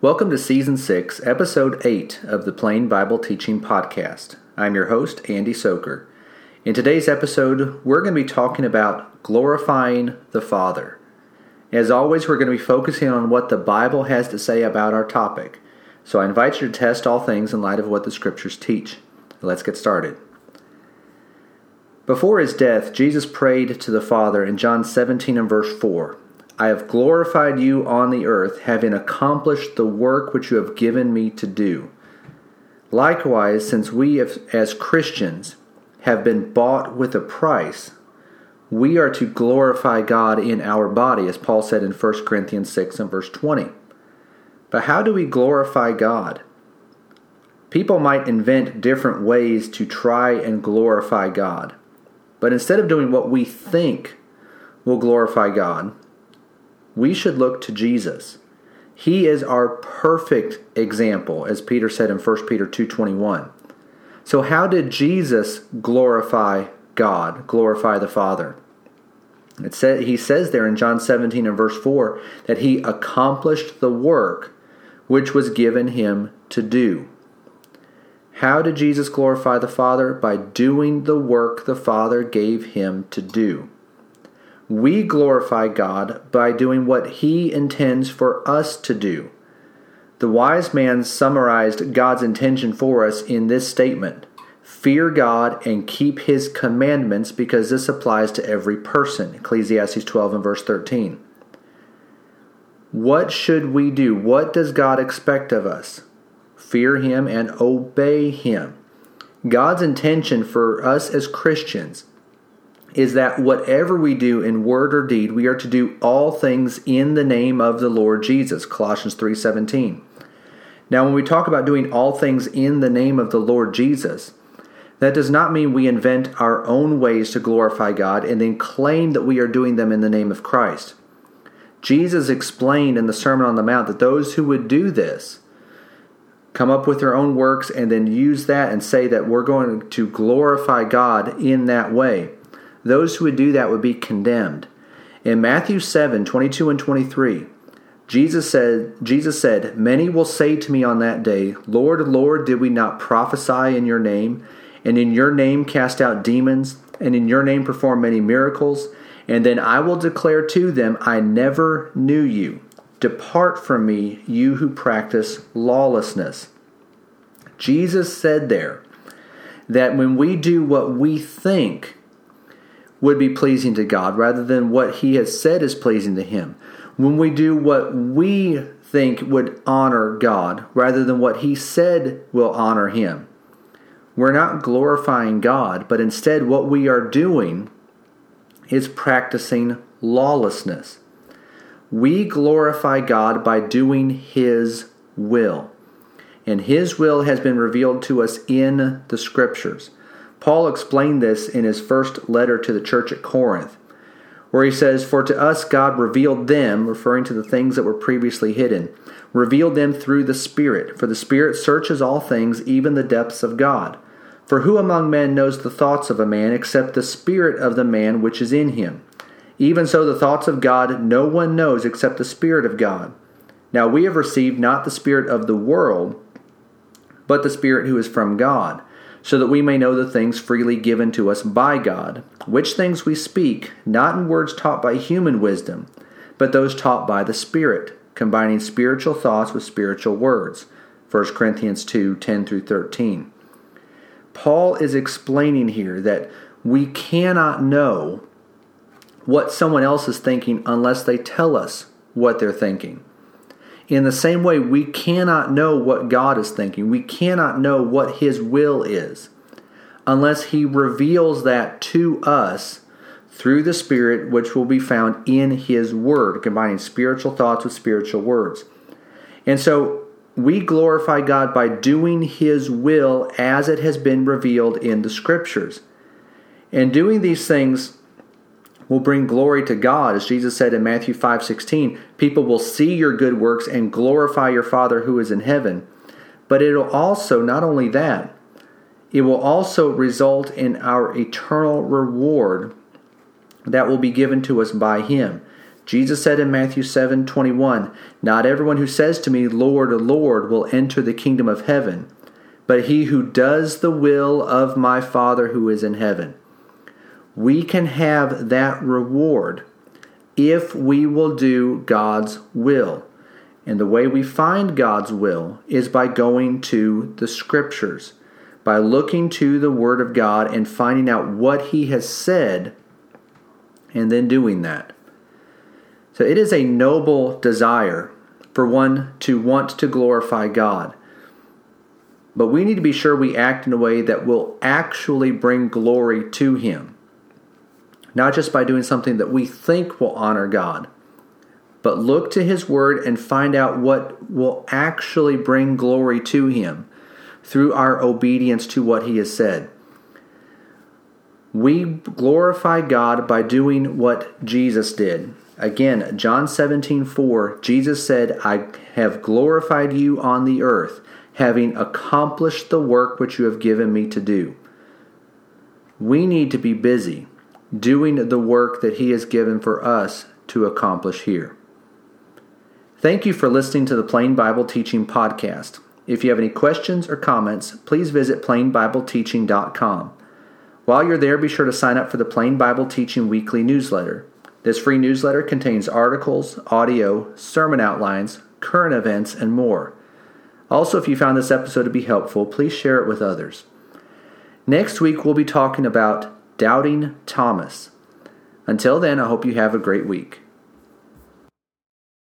Welcome to Season 6, Episode 8 of the Plain Bible Teaching Podcast. I'm your host, Andy Soker. In today's episode, we're going to be talking about glorifying the Father. As always, we're going to be focusing on what the Bible has to say about our topic. So I invite you to test all things in light of what the Scriptures teach. Let's get started. Before his death, Jesus prayed to the Father in John 17 and verse 4. I have glorified you on the earth, having accomplished the work which you have given me to do. Likewise, since we as Christians have been bought with a price, we are to glorify God in our body, as Paul said in 1 Corinthians 6 and verse 20. But how do we glorify God? People might invent different ways to try and glorify God. But instead of doing what we think will glorify God, we should look to Jesus. He is our perfect example, as Peter said in 1 Peter 2:21. So how did Jesus glorify God, glorify the Father? He says there in John 17 and verse 4 that he accomplished the work which was given him to do. How did Jesus glorify the Father? By doing the work the Father gave him to do. We glorify God by doing what He intends for us to do. The wise man summarized God's intention for us in this statement: fear God and keep His commandments, because this applies to every person. Ecclesiastes 12 and verse 13. What should we do? What does God expect of us? Fear Him and obey Him. God's intention for us as Christians is that whatever we do in word or deed, we are to do all things in the name of the Lord Jesus, Colossians 3:17. Now, when we talk about doing all things in the name of the Lord Jesus, that does not mean we invent our own ways to glorify God and then claim that we are doing them in the name of Christ. Jesus explained in the Sermon on the Mount that those who would do this, come up with their own works and then use that and say that we're going to glorify God in that way, those who would do that would be condemned. In Matthew 7:22 and 23, Jesus said, Many will say to me on that day, Lord, Lord, did we not prophesy in your name, and in your name cast out demons, and in your name perform many miracles? And then I will declare to them, I never knew you. Depart from me, you who practice lawlessness. Jesus said there that when we do what we think would be pleasing to God rather than what He has said is pleasing to Him, when we do what we think would honor God rather than what He said will honor Him, we're not glorifying God, but instead what we are doing is practicing lawlessness. We glorify God by doing His will, and His will has been revealed to us in the Scriptures. Paul explained this in his first letter to the church at Corinth, where he says, For to us God revealed them, referring to the things that were previously hidden, revealed them through the Spirit. For the Spirit searches all things, even the depths of God. For who among men knows the thoughts of a man, except the spirit of the man which is in him? Even so the thoughts of God no one knows except the Spirit of God. Now we have received not the spirit of the world, but the Spirit who is from God, so that we may know the things freely given to us by God, which things we speak, not in words taught by human wisdom, but those taught by the Spirit, combining spiritual thoughts with spiritual words. 1 Corinthians 2:10 through 13. Paul is explaining here that we cannot know what someone else is thinking unless they tell us what they're thinking. In the same way, we cannot know what God is thinking. We cannot know what His will is unless He reveals that to us through the Spirit, which will be found in His Word, combining spiritual thoughts with spiritual words. And so we glorify God by doing His will as it has been revealed in the Scriptures. And doing these things will bring glory to God. As Jesus said in Matthew 5:16, people will see your good works and glorify your Father who is in heaven. But it'll also, not only that, it will also result in our eternal reward that will be given to us by Him. Jesus said in Matthew 7:21, "Not everyone who says to me, 'Lord, Lord,' will enter the kingdom of heaven, but he who does the will of my Father who is in heaven." We can have that reward if we will do God's will. And the way we find God's will is by going to the Scriptures, by looking to the Word of God and finding out what He has said, and then doing that. So it is a noble desire for one to want to glorify God. But we need to be sure we act in a way that will actually bring glory to Him. Not just by doing something that we think will honor God, but look to His Word and find out what will actually bring glory to Him through our obedience to what He has said. We glorify God by doing what Jesus did. Again, John 17:4, Jesus said, "I have glorified you on the earth, having accomplished the work which you have given me to do." We need to be busy doing the work that He has given for us to accomplish here. Thank you for listening to the Plain Bible Teaching Podcast. If you have any questions or comments, please visit plainbibleteaching.com. While you're there, be sure to sign up for the Plain Bible Teaching Weekly Newsletter. This free newsletter contains articles, audio, sermon outlines, current events, and more. Also, if you found this episode to be helpful, please share it with others. Next week, we'll be talking about doubting Thomas. Until then, I hope you have a great week.